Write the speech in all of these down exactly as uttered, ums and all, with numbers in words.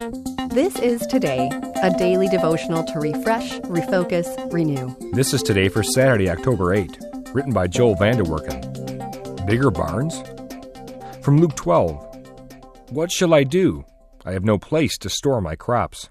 This is Today, a daily devotional to refresh, refocus, renew. This is Today for Saturday, October eighth, written by Joel Vanderwerken. Bigger barns? From Luke twelve. What shall I do? I have no place to store my crops.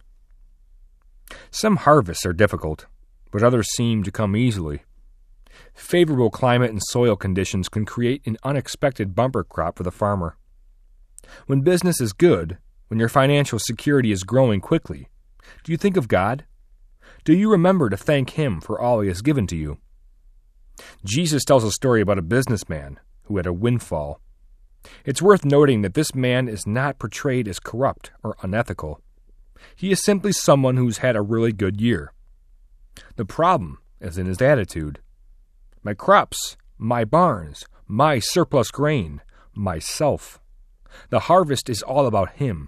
Some harvests are difficult, but others seem to come easily. Favorable climate and soil conditions can create an unexpected bumper crop for the farmer. When business is good, when your financial security is growing quickly, do you think of God? Do you remember to thank Him for all He has given to you? Jesus tells a story about a businessman who had a windfall. It's worth noting that this man is not portrayed as corrupt or unethical. He is simply someone who's had a really good year. The problem is in his attitude. My crops, my barns, my surplus grain, myself. The harvest is all about him.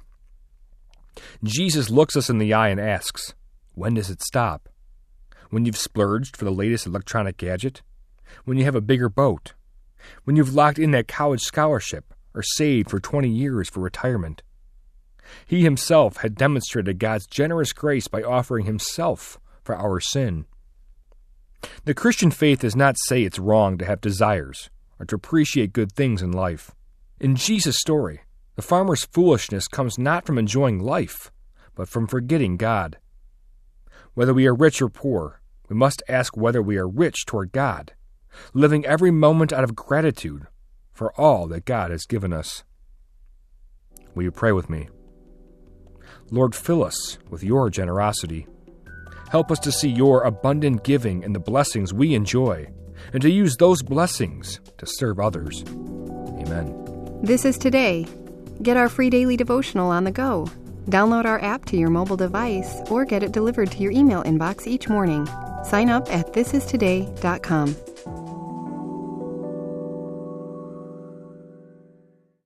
Jesus looks us in the eye and asks, when does it stop? When you've splurged for the latest electronic gadget? When you have a bigger boat? When you've locked in that college scholarship or saved for twenty years for retirement? He himself had demonstrated God's generous grace by offering himself for our sin. The Christian faith does not say it's wrong to have desires or to appreciate good things in life. In Jesus' story, the farmer's foolishness comes not from enjoying life, but from forgetting God. Whether we are rich or poor, we must ask whether we are rich toward God, living every moment out of gratitude for all that God has given us. Will you pray with me? Lord, fill us with your generosity. Help us to see your abundant giving and the blessings we enjoy, and to use those blessings to serve others. Amen. This is Today. Get our free daily devotional on the go. Download our app to your mobile device or get it delivered to your email inbox each morning. Sign up at this is today dot com.